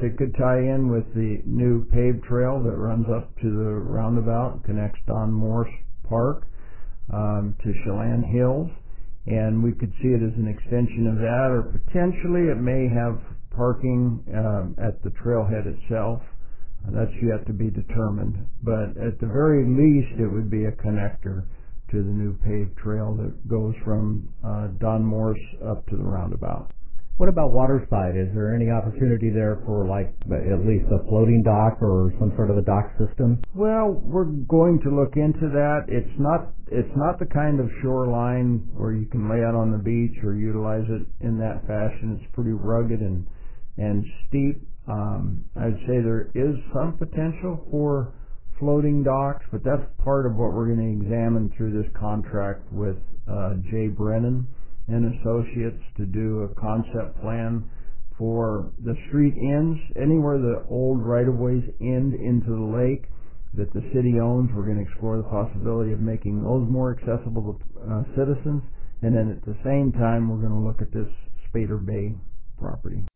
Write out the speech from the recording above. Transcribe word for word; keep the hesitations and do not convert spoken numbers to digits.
it could tie in with the new paved trail that runs up to the roundabout, connects Don Morse Park um, to Chelan Hills, and we could see it as an extension of that, or potentially it may have parking um, at the trailhead itself. Uh, that's yet to be determined, but at the very least it would be a connector to the new paved trail that goes from uh, Don Morse up to the roundabout. What about waterside? Is there any opportunity there for, like, at least a floating dock or some sort of a dock system? Well, we're going to look into that. It's not it's not the kind of shoreline where you can lay out on the beach or utilize it in that fashion. It's pretty rugged and and steep. Um, I'd say there is some potential for floating docks, but that's part of what we're going to examine through this contract with uh, Jay Brennan and Associates to do a concept plan for the street ends, anywhere the old right-of-ways end into the lake that the city owns. We're going to explore the possibility of making those more accessible to uh, citizens, and then at the same time we're going to look at this Spader Bay property.